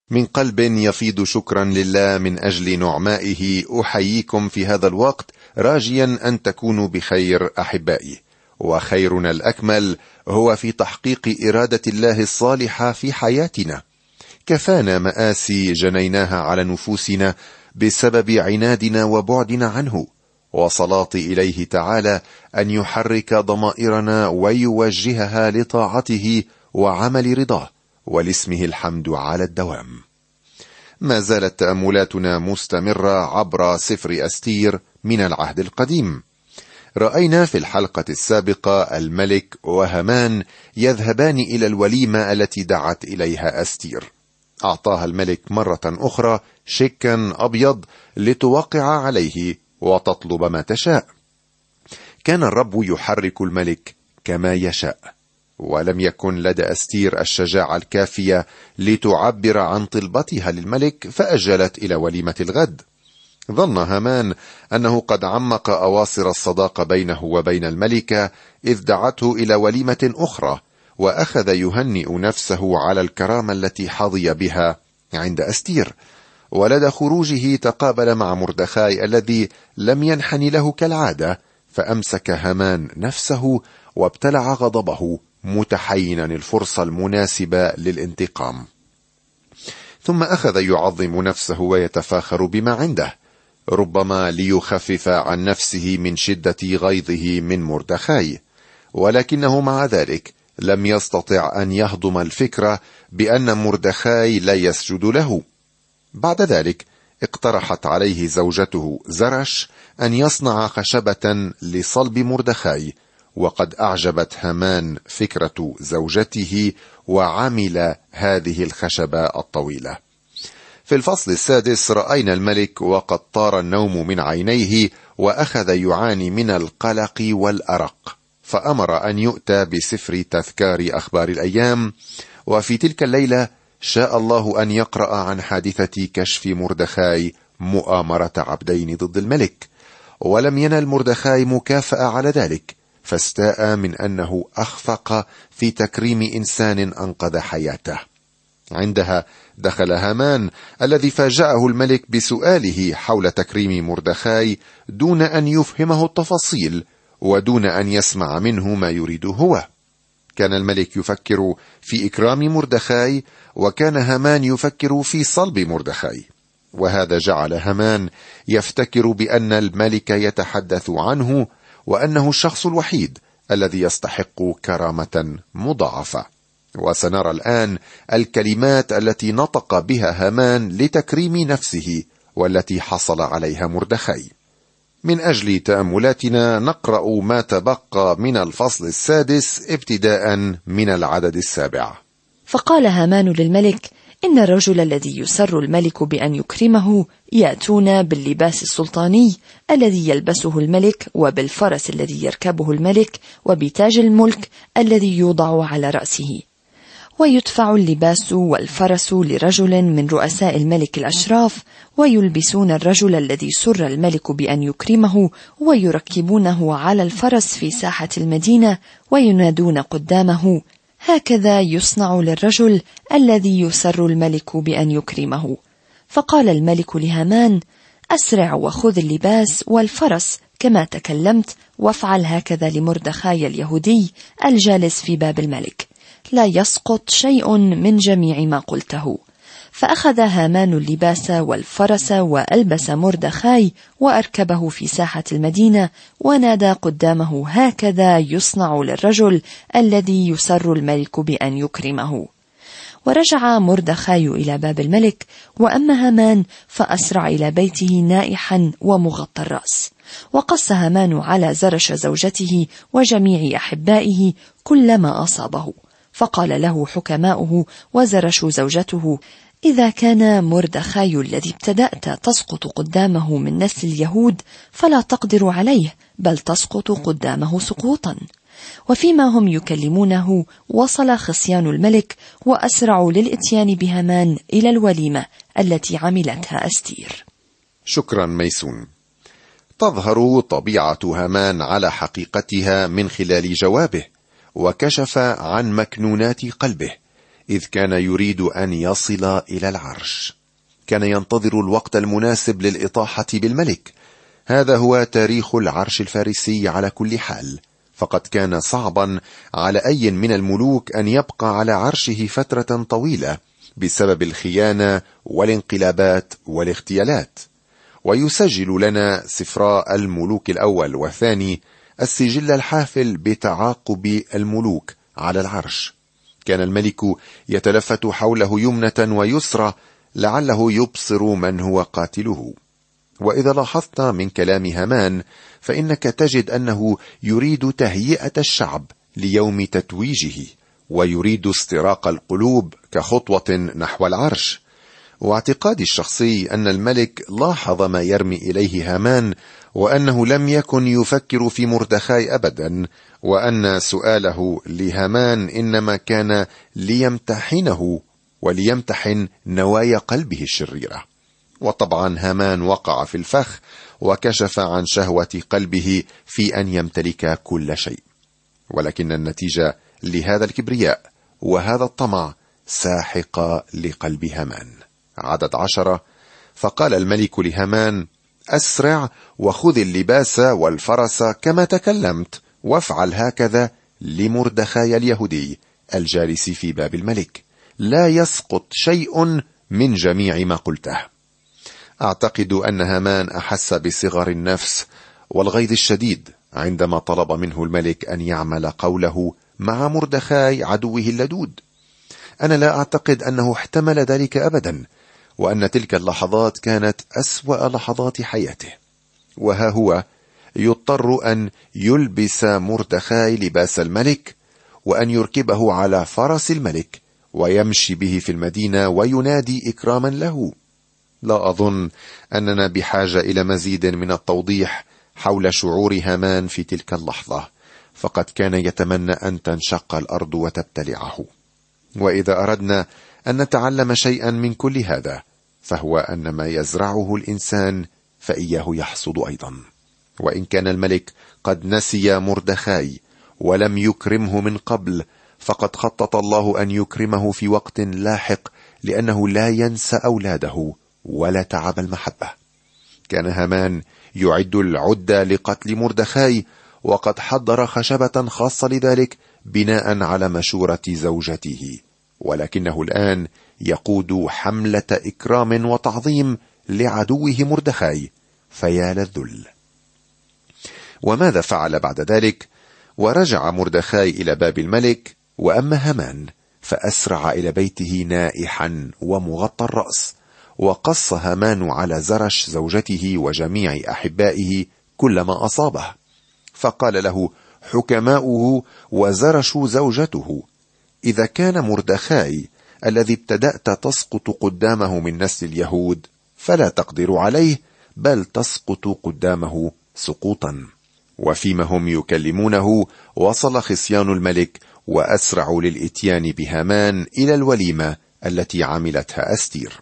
من قلب يفيض شكرا لله من أجل نعمائه أحييكم في هذا الوقت، راجيا أن تكونوا بخير أحبائي. وخيرنا الأكمل هو في تحقيق إرادة الله الصالحة في حياتنا. كفانا مآسي جنيناها على نفوسنا بسبب عنادنا وبعدنا عنه، وصلاتي إليه تعالى أن يحرك ضمائرنا ويوجهها لطاعته وعمل رضاه، ولاسمه الحمد على الدوام. ما زالت تأملاتنا مستمرة عبر سفر أستير من العهد القديم. رأينا في الحلقة السابقة الملك وهامان يذهبان إلى الوليمة التي دعت إليها أستير. أعطاها الملك مرة أخرى شيكا أبيض لتوقع عليه وتطلب ما تشاء. كان الرب يحرك الملك كما يشاء، ولم يكن لدى أستير الشجاعة الكافية لتعبر عن طلبتها للملك، فأجلت إلى وليمة الغد. ظن هامان أنه قد عمق أواصر الصداقة بينه وبين الملكة إذ دعته إلى وليمة أخرى، وأخذ يهنئ نفسه على الكرامة التي حظي بها عند أستير. ولدى خروجه تقابل مع مردخاي الذي لم ينحني له كالعادة، فأمسك هامان نفسه وابتلع غضبه متحينا الفرصة المناسبة للانتقام. ثم أخذ يعظم نفسه ويتفاخر بما عنده، ربما ليخفف عن نفسه من شدة غيظه من مردخاي، ولكنه مع ذلك لم يستطع أن يهضم الفكرة بأن مردخاي لا يسجد له. بعد ذلك اقترحت عليه زوجته زرش أن يصنع خشبة لصلب مردخاي، وقد أعجبت هامان فكرة زوجته وعمل هذه الخشبة الطويلة. في الفصل السادس رأينا الملك وقد طار النوم من عينيه، وأخذ يعاني من القلق والأرق، فأمر أن يؤتى بسفر تذكار أخبار الأيام. وفي تلك الليلة شاء الله أن يقرأ عن حادثة كشف مردخاي مؤامرة عبدين ضد الملك، ولم ينل مردخاي مكافأة على ذلك، فاستاء من أنه أخفق في تكريم إنسان أنقذ حياته. عندها دخل هامان الذي فاجأه الملك بسؤاله حول تكريم مردخاي دون أن يفهمه التفاصيل ودون أن يسمع منه ما يريد هو. كان الملك يفكر في إكرام مردخاي، وكان هامان يفكر في صلب مردخاي، وهذا جعل هامان يفتكر بأن الملك يتحدث عنه وأنه الشخص الوحيد الذي يستحق كرامة مضاعفة. وسنرى الآن الكلمات التي نطق بها هامان لتكريم نفسه والتي حصل عليها مردخاي. من أجل تأملاتنا نقرأ ما تبقى من الفصل السادس ابتداء من العدد 7. فقال هامان للملك: إن الرجل الذي يسر الملك بأن يكرمه يأتون باللباس السلطاني الذي يلبسه الملك، وبالفرس الذي يركبه الملك، وبتاج الملك الذي يوضع على رأسه، ويدفع اللباس والفرس لرجل من رؤساء الملك الأشراف، ويلبسون الرجل الذي سر الملك بأن يكرمه ويركبونه على الفرس في ساحة المدينة، وينادون قدامه: هكذا يصنع للرجل الذي يسر الملك بأن يكرمه. فقال الملك لهامان: أسرع وخذ اللباس والفرس كما تكلمت، وافعل هكذا لمردخاي اليهودي الجالس في باب الملك، لا يسقط شيء من جميع ما قلته. فأخذ هامان اللباس والفرس وألبس مردخاي وأركبه في ساحة المدينة، ونادى قدامه: هكذا يصنع للرجل الذي يسر الملك بأن يكرمه. ورجع مردخاي إلى باب الملك، وأما هامان فأسرع إلى بيته نائحا ومغطى الرأس. وقص هامان على زرش زوجته وجميع أحبائه كل ما أصابه. فقال له حكماؤه وزرش زوجته: إذا كان مردخاي الذي ابتدأت تسقط قدامه من نسل اليهود فلا تقدر عليه، بل تسقط قدامه سقوطا. وفيما هم يكلمونه وصل خصيان الملك، وأسرعوا للإتيان بهامان إلى الوليمة التي عملتها أستير. شكرا ميسون. تظهر طبيعة هامان على حقيقتها من خلال جوابه، وكشف عن مكنونات قلبه، إذ كان يريد أن يصل إلى العرش. كان ينتظر الوقت المناسب للإطاحة بالملك. هذا هو تاريخ العرش الفارسي على كل حال، فقد كان صعبا على أي من الملوك أن يبقى على عرشه فترة طويلة بسبب الخيانة والانقلابات والاغتيالات. ويسجل لنا سفراء الملوك الأول والثاني السجل الحافل بتعاقب الملوك على العرش. كان الملك يتلفت حوله يمنة ويسرى لعله يبصر من هو قاتله. وإذا لاحظت من كلام هامان فإنك تجد أنه يريد تهيئة الشعب ليوم تتويجه، ويريد استراق القلوب كخطوة نحو العرش. واعتقادي الشخصي أن الملك لاحظ ما يرمي إليه هامان، وأنه لم يكن يفكر في مردخاي أبدا، وأن سؤاله لهامان إنما كان ليمتحنه وليمتحن نوايا قلبه الشريرة. وطبعا هامان وقع في الفخ وكشف عن شهوة قلبه في أن يمتلك كل شيء. ولكن النتيجة لهذا الكبرياء وهذا الطمع ساحق لقلب هامان. عدد 10: فقال الملك لهامان: أسرع وخذ اللباس والفرس كما تكلمت، وافعل هكذا لمردخاي اليهودي الجالس في باب الملك، لا يسقط شيء من جميع ما قلته. أعتقد أن هامان أحس بصغر النفس والغيظ الشديد عندما طلب منه الملك أن يعمل قوله مع مردخاي عدوه اللدود. أنا لا أعتقد أنه احتمل ذلك أبدا، وأن تلك اللحظات كانت أسوأ لحظات حياته. وها هو يضطر أن يلبس مردخاي لباس الملك، وأن يركبه على فرس الملك ويمشي به في المدينة وينادي إكراما له. لا أظن أننا بحاجة إلى مزيد من التوضيح حول شعور هامان في تلك اللحظة، فقد كان يتمنى أن تنشق الأرض وتبتلعه. وإذا أردنا أن نتعلم شيئا من كل هذا، فهو أن ما يزرعه الإنسان فإياه يحصد أيضا. وإن كان الملك قد نسي مردخاي ولم يكرمه من قبل، فقد خطط الله أن يكرمه في وقت لاحق، لأنه لا ينسى أولاده ولا تعب المحبة. كان هامان يعد العدة لقتل مردخاي، وقد حضر خشبة خاصة لذلك بناء على مشورة زوجته، ولكنه الآن يقود حملة إكرام وتعظيم لعدوه مردخاي، فيا للذل. وماذا فعل بعد ذلك؟ ورجع مردخاي إلى باب الملك، وأما هامان فأسرع إلى بيته نائحا ومغطى الرأس. وقص هامان على زرش زوجته وجميع أحبائه كل ما أصابه، فقال له حكماؤه وزرش زوجته: إذا كان مردخاي الذي ابتدأت تسقط قدامه من نسل اليهود، فلا تقدر عليه، بل تسقط قدامه سقوطا. وفيما هم يكلمونه وصل خصيان الملك وأسرعوا للإتيان بهامان إلى الوليمة التي عملتها أستير.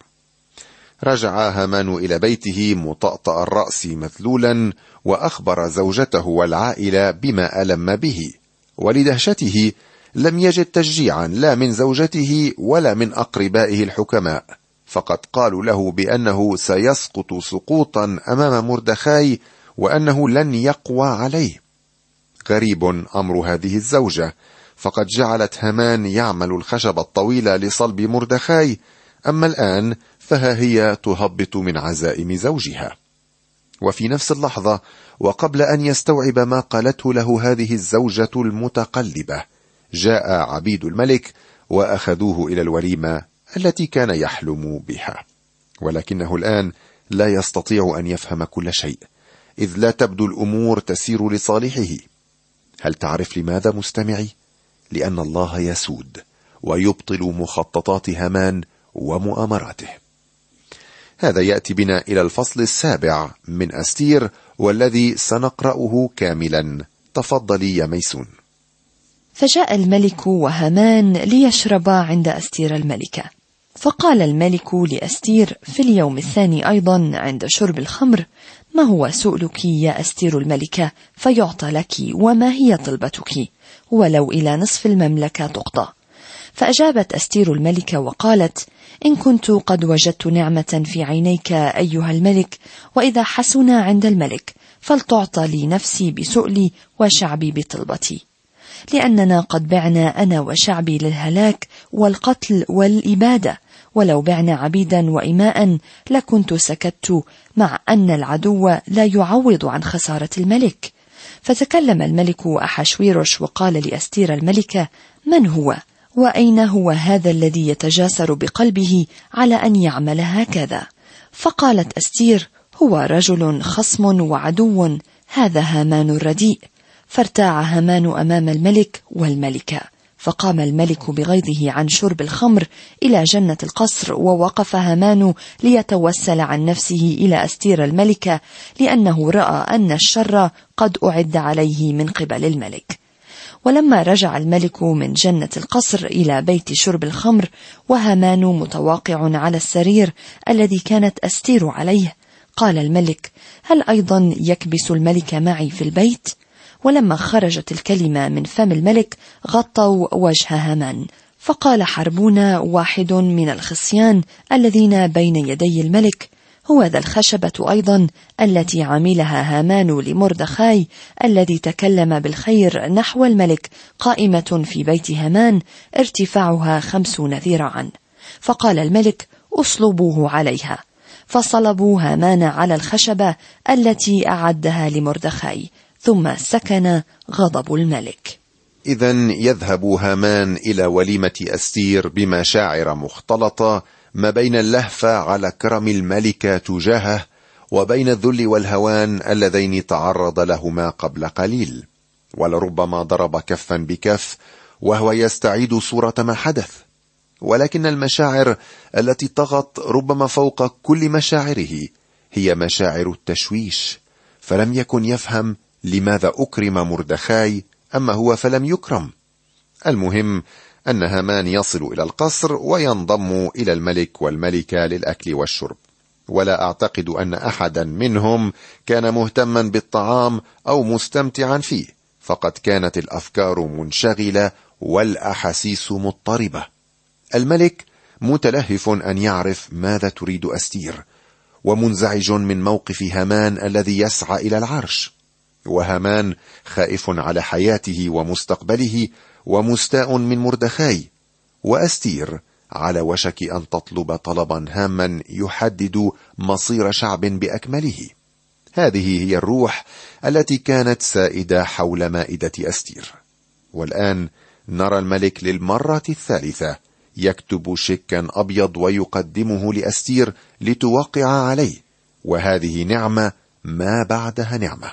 رجع هامان إلى بيته مطأطأ الرأس مذلولا، وأخبر زوجته والعائلة بما ألم به، ولدهشته لم يجد تشجيعا لا من زوجته ولا من أقربائه الحكماء، فقد قالوا له بأنه سيسقط سقوطا أمام مردخاي وأنه لن يقوى عليه. غريب أمر هذه الزوجة، فقد جعلت هامان يعمل الخشب الطويل لصلب مردخاي، أما الآن فها هي تهبط من عزائم زوجها. وفي نفس اللحظة وقبل أن يستوعب ما قالته له هذه الزوجة المتقلبة، جاء عبيد الملك وأخذوه إلى الوليمة التي كان يحلم بها. ولكنه الآن لا يستطيع أن يفهم كل شيء، إذ لا تبدو الأمور تسير لصالحه. هل تعرف لماذا مستمعي؟ لأن الله يسود ويبطل مخططات هامان ومؤامراته. هذا يأتي بنا إلى الفصل 7 من أستير، والذي سنقرأه كاملا. تفضلي يا ميسون. فجاء الملك وهامان ليشربا عند أستير الملكة، فقال الملك لأستير في اليوم الثاني أيضا عند شرب الخمر: ما هو سؤلك يا أستير الملكة فيعطى لك، وما هي طلبتك ولو إلى نصف المملكة تقضى؟ فأجابت أستير الملكة وقالت: إن كنت قد وجدت نعمة في عينيك أيها الملك، وإذا حسن عند الملك، فلتعطى لي نفسي بسؤلي وشعبي بطلبتي، لأننا قد بعنا أنا وشعبي للهلاك والقتل والإبادة، ولو بعنا عبيدا وإماء لكنت سكت، مع أن العدو لا يعوض عن خسارة الملك. فتكلم الملك أحشويروش وقال لأستير الملكة: من هو؟ وأين هو هذا الذي يتجاسر بقلبه على أن يعمل هكذا؟ فقالت أستير: هو رجل خصم وعدو، هذا هامان الرديء. فارتاع هامان أمام الملك والملكة، فقام الملك بغيظه عن شرب الخمر إلى جنة القصر، ووقف هامان ليتوسل عن نفسه إلى أستير الملكة، لأنه رأى أن الشر قد أعد عليه من قبل الملك. ولما رجع الملك من جنة القصر إلى بيت شرب الخمر، وهامان متواقع على السرير الذي كانت أستير عليه، قال الملك: هل أيضا يكبس الملك معي في البيت؟ ولما خرجت الكلمة من فم الملك غطوا وجه هامان. فقال حربون واحد من الخصيان الذين بين يدي الملك: هو ذا الخشبة أيضا التي عملها هامان لمردخاي الذي تكلم بالخير نحو الملك، قائمة في بيت هامان، ارتفاعها 50 ذراعا. فقال الملك: أصلبوه عليها. فصلبوا هامان على الخشبة التي أعدها لمردخاي، ثم سكن غضب الملك. إذن يذهب هامان إلى وليمة أستير بمشاعر مختلطة، ما بين اللهفة على كرم الملكة تجاهه، وبين الذل والهوان اللذين تعرض لهما قبل قليل، ولربما ضرب كفا بكف وهو يستعيد صورة ما حدث. ولكن المشاعر التي طغت ربما فوق كل مشاعره هي مشاعر التشويش، فلم يكن يفهم لماذا أكرم مردخاي، أما هو فلم يكرم. المهم أن هامان يصل إلى القصر وينضم إلى الملك والملكة للأكل والشرب، ولا أعتقد أن أحدا منهم كان مهتما بالطعام أو مستمتعا فيه، فقد كانت الأفكار منشغلة والأحاسيس مضطربة. الملك متلهف أن يعرف ماذا تريد أستير، ومنزعج من موقف هامان الذي يسعى إلى العرش، وهامان خائف على حياته ومستقبله ومستاء من مردخاي، وأستير على وشك أن تطلب طلبا هاما يحدد مصير شعب بأكمله. هذه هي الروح التي كانت سائدة حول مائدة أستير. والآن نرى الملك للمرة الثالثة يكتب شيكا أبيض ويقدمه لأستير لتوقع عليه، وهذه نعمة ما بعدها نعمة.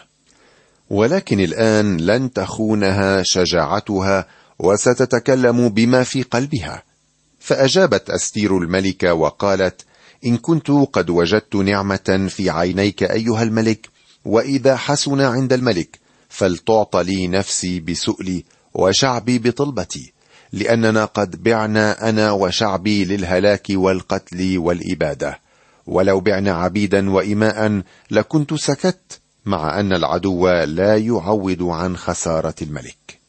ولكن الآن لن تخونها شجاعتها، وستتكلم بما في قلبها. فأجابت أستير الملكة وقالت: إن كنت قد وجدت نعمة في عينيك أيها الملك، وإذا حسن عند الملك، فلتعطى لي نفسي بسؤلي وشعبي بطلبتي، لأننا قد بعنا أنا وشعبي للهلاك والقتل والإبادة، ولو بعنا عبيدا وإماء لكنت سكت، مع أن العدو لا يعوض عن خسارة الملك.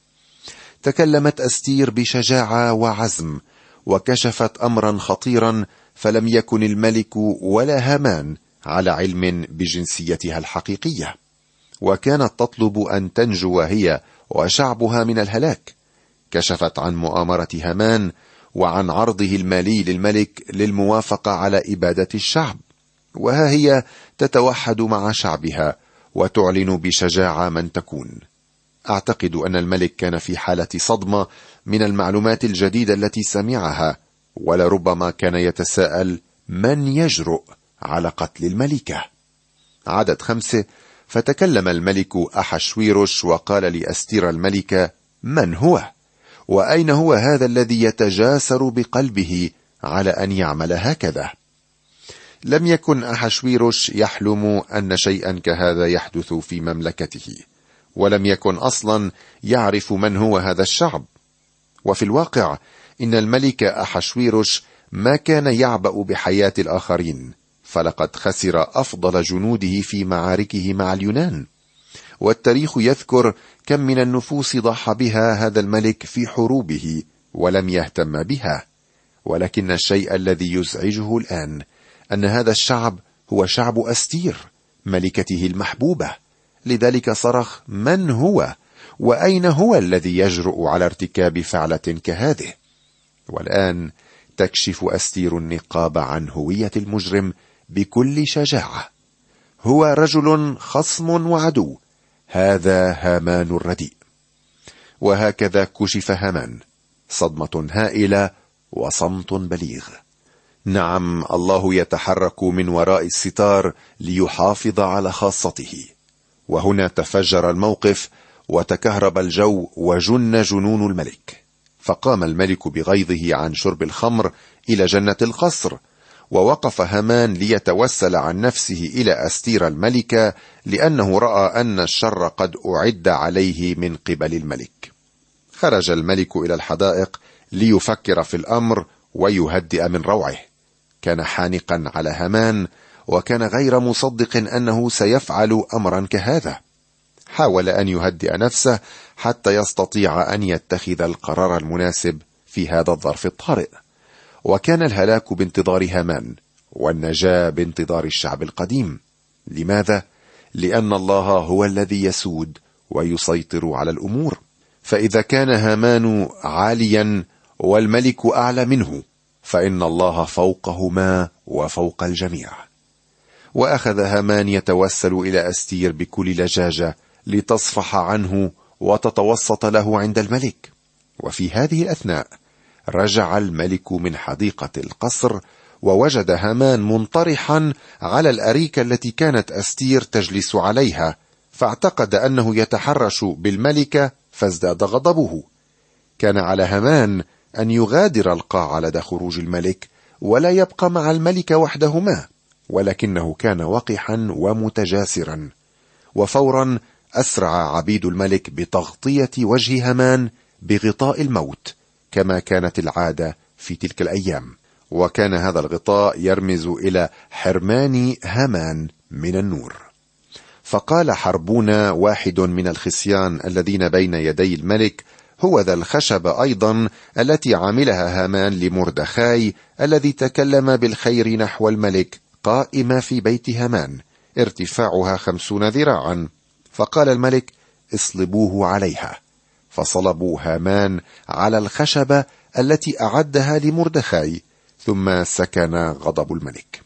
تكلمت أستير بشجاعة وعزم، وكشفت أمرا خطيرا، فلم يكن الملك ولا هامان على علم بجنسيتها الحقيقية، وكانت تطلب أن تنجو هي وشعبها من الهلاك. كشفت عن مؤامرة هامان وعن عرضه المالي للملك للموافقة على إبادة الشعب، وها هي تتوحد مع شعبها وتعلن بشجاعة من تكون. أعتقد أن الملك كان في حالة صدمة من المعلومات الجديدة التي سمعها، ولربما كان يتساءل من يجرؤ على قتل الملكة. عدد 5: فتكلم الملك أحشويروش وقال لأستير الملكة: من هو؟ وأين هو هذا الذي يتجاسر بقلبه على أن يعمل هكذا؟ لم يكن أحشويروش يحلم أن شيئا كهذا يحدث في مملكته، ولم يكن أصلا يعرف من هو هذا الشعب. وفي الواقع إن الملك أحشويروش ما كان يعبأ بحياة الآخرين، فلقد خسر أفضل جنوده في معاركه مع اليونان، والتاريخ يذكر كم من النفوس ضحى بها هذا الملك في حروبه ولم يهتم بها، ولكن الشيء الذي يزعجه الآن أن هذا الشعب هو شعب أستير ملكته المحبوبة. لذلك صرخ: من هو؟ وأين هو الذي يجرؤ على ارتكاب فعلة كهذه؟ والآن تكشف أستير النقاب عن هوية المجرم بكل شجاعة. هو رجل خصم وعدو، هذا هامان الرديء. وهكذا كشف هامان، صدمة هائلة وصمت بليغ. نعم، الله يتحرك من وراء الستار ليحافظ على خاصته. وهنا تفجر الموقف وتكهرب الجو وجن جنون الملك، فقام الملك بغيظه عن شرب الخمر إلى جنة القصر، ووقف هامان ليتوسل عن نفسه إلى أستير الملكة، لأنه رأى أن الشر قد أعد عليه من قبل الملك. خرج الملك إلى الحدائق ليفكر في الأمر ويهدئ من روعه. كان حانقا على هامان، وكان غير مصدق أنه سيفعل أمرا كهذا. حاول أن يهدئ نفسه حتى يستطيع أن يتخذ القرار المناسب في هذا الظرف الطارئ. وكان الهلاك بانتظار هامان، والنجاة بانتظار الشعب القديم. لماذا؟ لأن الله هو الذي يسود ويسيطر على الأمور. فإذا كان هامان عاليا والملك أعلى منه، فإن الله فوقهما وفوق الجميع. وأخذ هامان يتوسل إلى أستير بكل لجاجة لتصفح عنه وتتوسط له عند الملك. وفي هذه الأثناء رجع الملك من حديقة القصر، ووجد هامان منطرحا على الأريكة التي كانت أستير تجلس عليها، فاعتقد أنه يتحرش بالملكة فازداد غضبه. كان على هامان أن يغادر القاعة لدى خروج الملك ولا يبقى مع الملك وحدهما، ولكنه كان وقحا ومتجاسرا. وفورا أسرع عبيد الملك بتغطية وجه هامان بغطاء الموت، كما كانت العادة في تلك الأيام. وكان هذا الغطاء يرمز إلى حرمان هامان من النور. فقال حربون، واحد من الخصيان الذين بين يدي الملك: هو ذا الخشب أيضا التي عملها هامان لمردخاي الذي تكلم بالخير نحو الملك، قائمة في بيت هامان، ارتفاعها 50 ذراعا. فقال الملك: اصلبوه عليها. فصلبوا هامان على الخشبة التي أعدها لمردخاي، ثم سكن غضب الملك.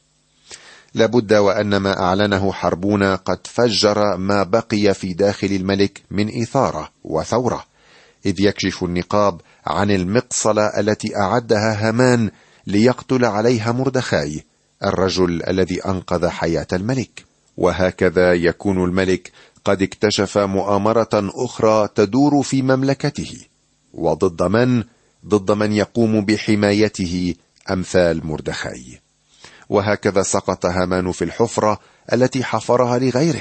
لابد وأن ما أعلنه حربون قد فجر ما بقي في داخل الملك من إثارة وثورة، إذ يكشف النقاب عن المقصلة التي أعدها هامان ليقتل عليها مردخاي، الرجل الذي أنقذ حياة الملك. وهكذا يكون الملك قد اكتشف مؤامرة أخرى تدور في مملكته، وضد من؟ ضد من يقوم بحمايته أمثال مردخاي. وهكذا سقط هامان في الحفرة التي حفرها لغيره.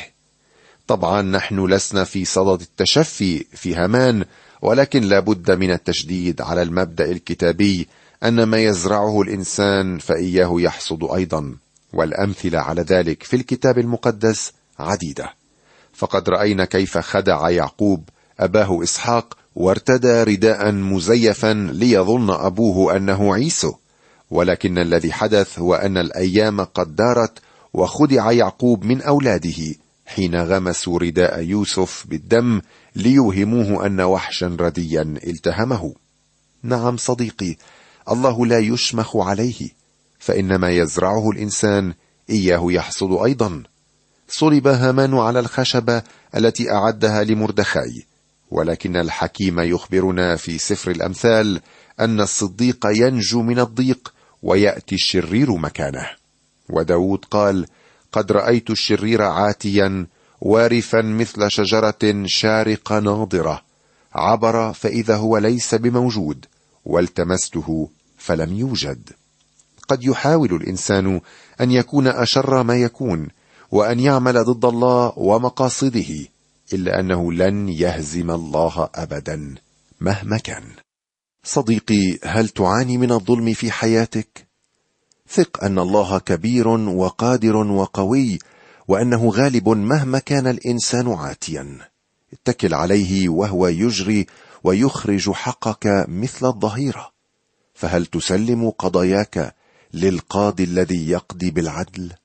طبعا نحن لسنا في صدد التشفي في هامان، ولكن لابد من التشديد على المبدأ الكتابي أن ما يزرعه الإنسان فإياه يحصد أيضا، والأمثلة على ذلك في الكتاب المقدس عديدة. فقد رأينا كيف خدع يعقوب أباه إسحاق وارتدى رداء مزيفا ليظن أبوه أنه عيسو، ولكن الذي حدث هو أن الأيام قد دارت وخدع يعقوب من أولاده حين غمسوا رداء يوسف بالدم ليوهموه أن وحشا رديا التهمه. نعم صديقي، الله لا يشمخ عليه، فإنما يزرعه الإنسان إياه يحصد أيضا. صلب هامان على الخشبة التي أعدها لمردخاي، ولكن الحكيم يخبرنا في سفر الأمثال أن الصديق ينجو من الضيق ويأتي الشرير مكانه. وداود قال: قد رأيت الشرير عاتيا وارفا مثل شجرة شارقة ناضرة، عبر فإذا هو ليس بموجود، والتمسته فلم يوجد. قد يحاول الإنسان أن يكون أشر ما يكون وأن يعمل ضد الله ومقاصده، إلا أنه لن يهزم الله أبدا مهما كان. صديقي، هل تعاني من الظلم في حياتك؟ ثق أن الله كبير وقادر وقوي، وأنه غالب مهما كان الإنسان عاتيا. اتكل عليه وهو يجري ويخرج حقك مثل الظهيرة، فهل تسلم قضاياك للقاضي الذي يقضي بالعدل؟